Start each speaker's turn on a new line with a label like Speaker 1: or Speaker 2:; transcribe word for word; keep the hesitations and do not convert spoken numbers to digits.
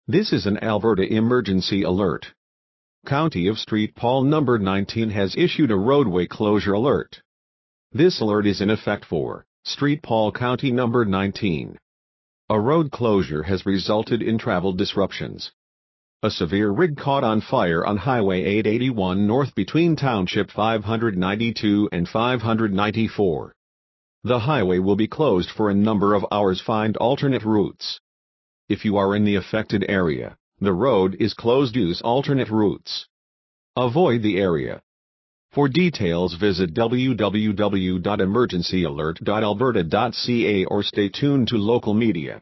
Speaker 1: This is an Alberta emergency alert. County of Street Paul number nineteen has issued a roadway closure alert. This alert is in effect for Street Paul County number nineteen. A road closure has resulted in travel disruptions. A severe rig caught on fire on Highway eight eighty-one North between Township five ninety-two and five ninety-four. The highway will be closed for a number of hours. Find alternate routes. If you are in the affected area, the road is closed. Use alternate routes. Avoid the area. For details visit w w w dot emergency alert dot alberta dot c a or stay tuned to local media.